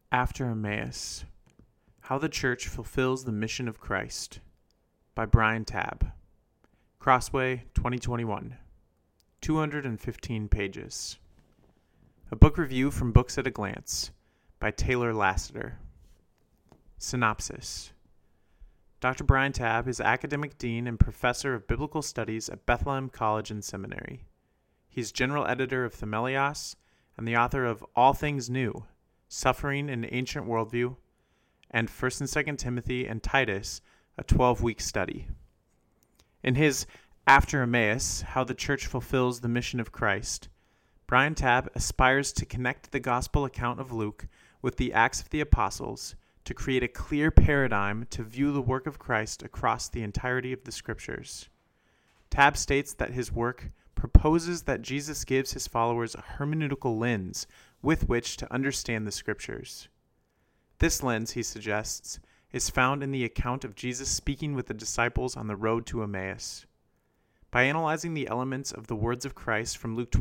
After Emmaus, How the Church Fulfills the Mission of Christ by Brian Tabb. Crossway, 2021. 215 pages. A book review from Books at a Glance by Taylor Lassiter. Synopsis. Dr. Brian Tabb is Academic Dean and Professor of Biblical Studies at Bethlehem College and Seminary. He's General Editor of Themelios and the author of All Things New, Suffering in Ancient Worldview, and 1st and 2nd Timothy and Titus, a 12-week study. In his After Emmaus, How the Church Fulfills the Mission of Christ, Brian Tabb aspires to connect the gospel account of Luke with the Acts of the Apostles to create a clear paradigm to view the work of Christ across the entirety of the Scriptures. Tabb states that his work proposes that Jesus gives his followers a hermeneutical lens with which to understand the Scriptures. This lens, he suggests, is found in the account of Jesus speaking with the disciples on the road to Emmaus. By analyzing the elements of the words of Christ from Luke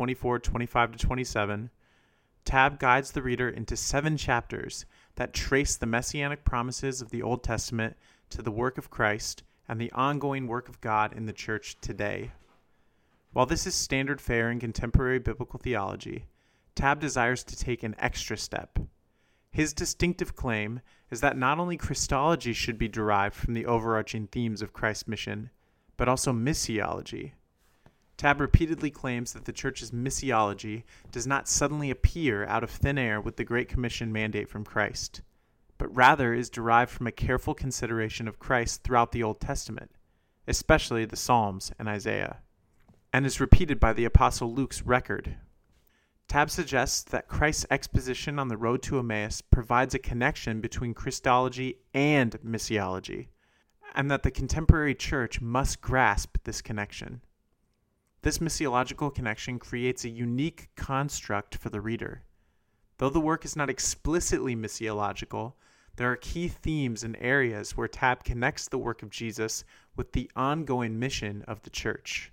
24:25-27, Tabb guides the reader into 7 chapters that trace the messianic promises of the Old Testament to the work of Christ and the ongoing work of God in the church today. While this is standard fare in contemporary biblical theology, Tabb desires to take an extra step. His distinctive claim is that not only Christology should be derived from the overarching themes of Christ's mission, but also missiology. Tabb repeatedly claims that the church's missiology does not suddenly appear out of thin air with the Great Commission mandate from Christ, but rather is derived from a careful consideration of Christ throughout the Old Testament, especially the Psalms and Isaiah, and is repeated by the Apostle Luke's record. Tabb suggests that Christ's exposition on the road to Emmaus provides a connection between Christology and missiology, and that the contemporary church must grasp this connection. This missiological connection creates a unique construct for the reader. Though the work is not explicitly missiological, there are key themes and areas where Tabb connects the work of Jesus with the ongoing mission of the church.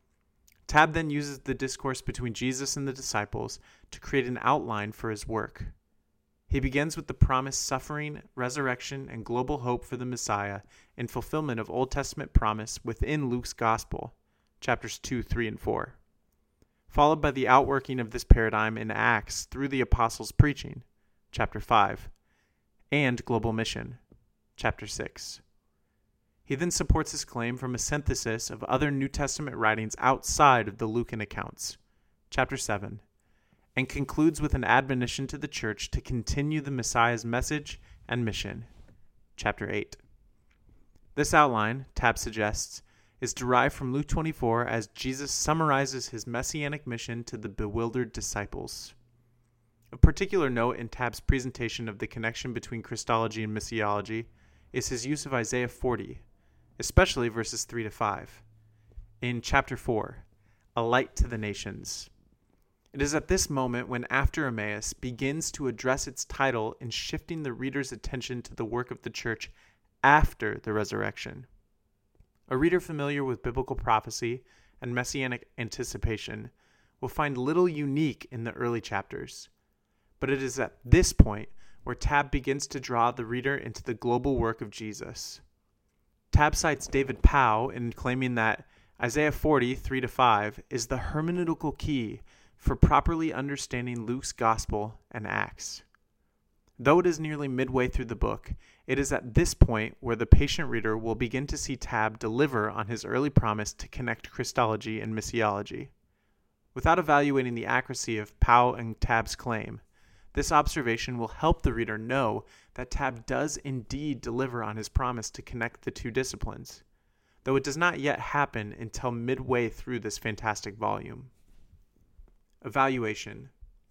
Tabb then uses the discourse between Jesus and the disciples to create an outline for his work. He begins with the promised suffering, resurrection, and global hope for the Messiah in fulfillment of Old Testament promise within Luke's Gospel, chapters 2, 3, and 4, followed by the outworking of this paradigm in Acts through the apostles' preaching, chapter 5, and global mission, chapter 6. He then supports his claim from a synthesis of other New Testament writings outside of the Lucan accounts, chapter 7, and concludes with an admonition to the church to continue the Messiah's message and mission, chapter 8. This outline, Tabb suggests, is derived from Luke 24 as Jesus summarizes his messianic mission to the bewildered disciples. Of particular note in Tabb's presentation of the connection between Christology and missiology is his use of Isaiah 40, especially verses 3-5. In chapter 4, A Light to the Nations. It is at this moment when After Emmaus begins to address its title in shifting the reader's attention to the work of the church after the resurrection. A reader familiar with biblical prophecy and messianic anticipation will find little unique in the early chapters, but it is at this point where Tabb begins to draw the reader into the global work of Jesus. Tabb cites David Powell in claiming that Isaiah 40, 3-5 is the hermeneutical key for properly understanding Luke's Gospel and Acts. Though it is nearly midway through the book, it is at this point where the patient reader will begin to see Tabb deliver on his early promise to connect Christology and missiology. Without evaluating the accuracy of Powell and Tabb's claim, this observation will help the reader know that Tabb does indeed deliver on his promise to connect the two disciplines, though it does not yet happen until midway through this fantastic volume. Evaluation.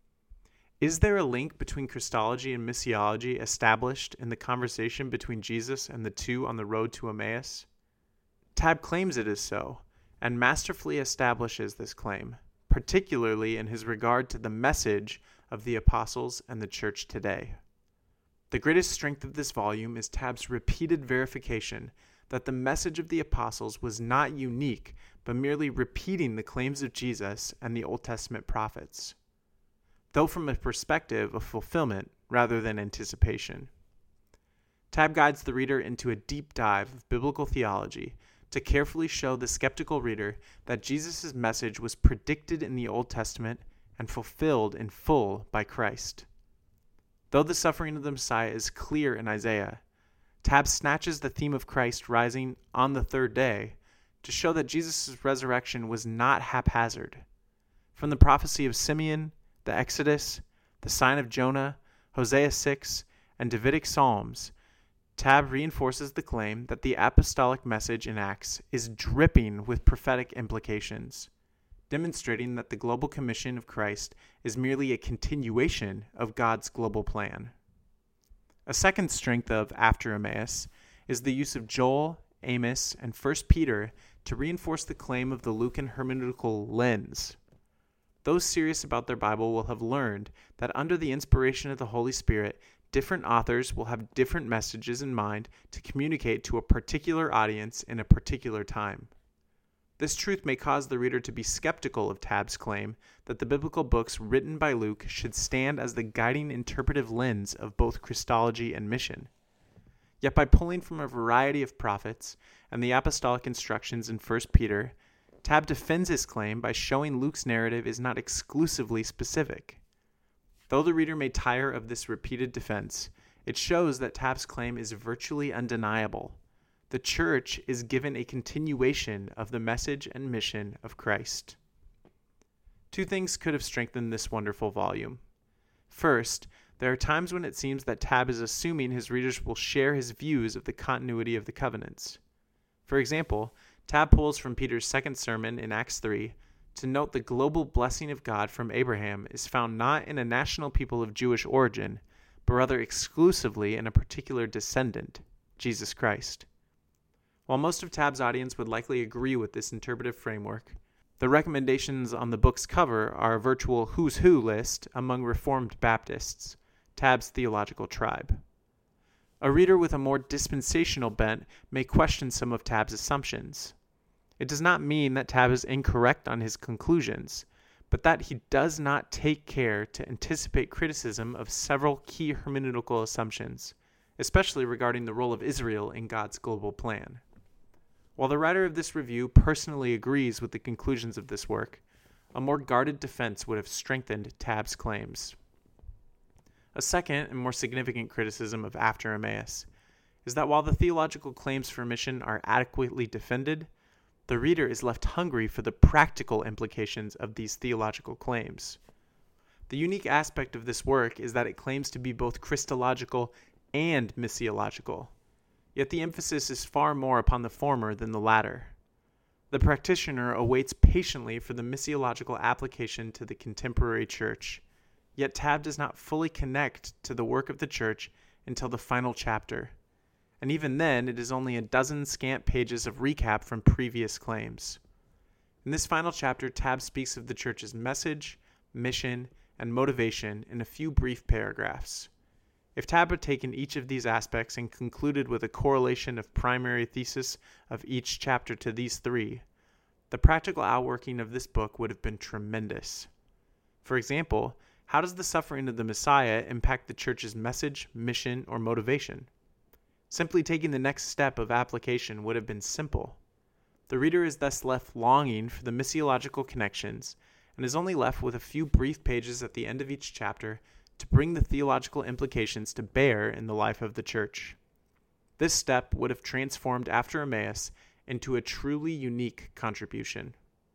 Is there a link between Christology and missiology established in the conversation between Jesus and the two on the road to Emmaus? Tabb claims it is so, and masterfully establishes this claim, particularly in his regard to the message of the apostles and the church today. The greatest strength of this volume is Tabb's repeated verification that the message of the apostles was not unique, but merely repeating the claims of Jesus and the Old Testament prophets. Though from a perspective of fulfillment, rather than anticipation. Tabb guides the reader into a deep dive of biblical theology to carefully show the skeptical reader that Jesus' message was predicted in the Old Testament and fulfilled in full by Christ. Though the suffering of the Messiah is clear in Isaiah, Tabb snatches the theme of Christ rising on the third day to show that Jesus' resurrection was not haphazard. From the prophecy of Simeon, the Exodus, the sign of Jonah, Hosea 6, and Davidic Psalms, Tabb reinforces the claim that the apostolic message in Acts is dripping with prophetic implications, demonstrating that the global commission of Christ is merely a continuation of God's global plan. A second strength of After Emmaus is the use of Joel, Amos, and 1 Peter to reinforce the claim of the Lucan hermeneutical lens. Those serious about their Bible will have learned that under the inspiration of the Holy Spirit, different authors will have different messages in mind to communicate to a particular audience in a particular time. This truth may cause the reader to be skeptical of Tabb's claim that the biblical books written by Luke should stand as the guiding interpretive lens of both Christology and mission. Yet by pulling from a variety of prophets and the apostolic instructions in 1 Peter, Tabb defends his claim by showing Luke's narrative is not exclusively specific. Though the reader may tire of this repeated defense, it shows that Tabb's claim is virtually undeniable. The church is given a continuation of the message and mission of Christ. Two things could have strengthened this wonderful volume. First, there are times when it seems that Tabb is assuming his readers will share his views of the continuity of the covenants. For example, Tabb pulls from Peter's second sermon in Acts 3 to note the global blessing of God from Abraham is found not in a national people of Jewish origin, but rather exclusively in a particular descendant, Jesus Christ. While most of Tabb's audience would likely agree with this interpretive framework, the recommendations on the book's cover are a virtual who's who list among Reformed Baptists, Tabb's theological tribe. A reader with a more dispensational bent may question some of Tabb's assumptions. It does not mean that Tabb is incorrect on his conclusions, but that he does not take care to anticipate criticism of several key hermeneutical assumptions, especially regarding the role of Israel in God's global plan. While the writer of this review personally agrees with the conclusions of this work, a more guarded defense would have strengthened Tabb's claims. A second and more significant criticism of After Emmaus is that while the theological claims for mission are adequately defended, the reader is left hungry for the practical implications of these theological claims. The unique aspect of this work is that it claims to be both Christological and missiological, yet the emphasis is far more upon the former than the latter. The practitioner awaits patiently for the missiological application to the contemporary church, yet Tabb does not fully connect to the work of the church until the final chapter. And even then, it is only a dozen scant pages of recap from previous claims. In this final chapter, Tabb speaks of the church's message, mission, and motivation in a few brief paragraphs. If Tabb had taken each of these aspects and concluded with a correlation of primary thesis of each chapter to these three, the practical outworking of this book would have been tremendous. For example, how does the suffering of the Messiah impact the church's message, mission, or motivation? Simply taking the next step of application would have been simple. The reader is thus left longing for the missiological connections and is only left with a few brief pages at the end of each chapter to bring the theological implications to bear in the life of the church. This step would have transformed After Emmaus into a truly unique contribution.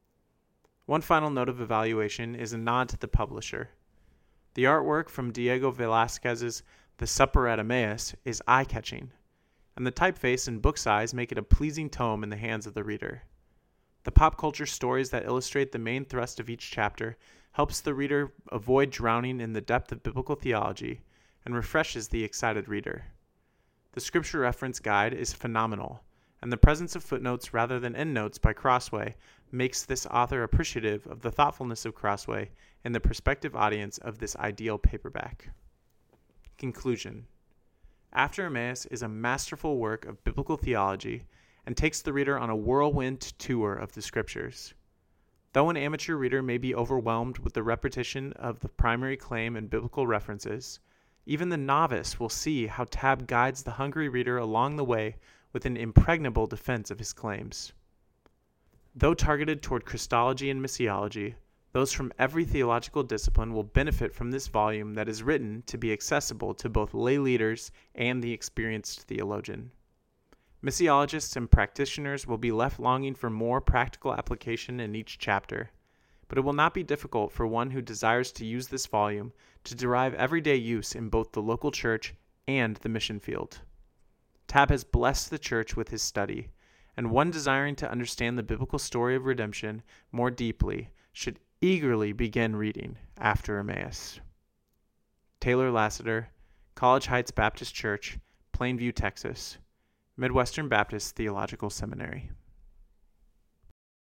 One final note of evaluation is a nod to the publisher. The artwork from Diego Velázquez's The Supper at Emmaus is eye-catching, and the typeface and book size make it a pleasing tome in the hands of the reader. The pop culture stories that illustrate the main thrust of each chapter helps the reader avoid drowning in the depth of biblical theology and refreshes the excited reader. The scripture reference guide is phenomenal, and the presence of footnotes rather than endnotes by Crossway makes this author appreciative of the thoughtfulness of Crossway and the prospective audience of this ideal paperback. Conclusion. After Emmaus is a masterful work of biblical theology and takes the reader on a whirlwind tour of the scriptures. Though an amateur reader may be overwhelmed with the repetition of the primary claim and biblical references, Even the novice will see how Tabb guides the hungry reader along the way with an impregnable defense of his claims. Though targeted toward Christology and missiology, those from every theological discipline will benefit from this volume that is written to be accessible to both lay leaders and the experienced theologian. Missiologists and practitioners will be left longing for more practical application in each chapter, but it will not be difficult for one who desires to use this volume to derive everyday use in both the local church and the mission field. Tabb has blessed the church with his study, and one desiring to understand the biblical story of redemption more deeply should eagerly begin reading After Emmaus. Taylor Lassiter, College Heights Baptist Church, Plainview, Texas, Midwestern Baptist Theological Seminary.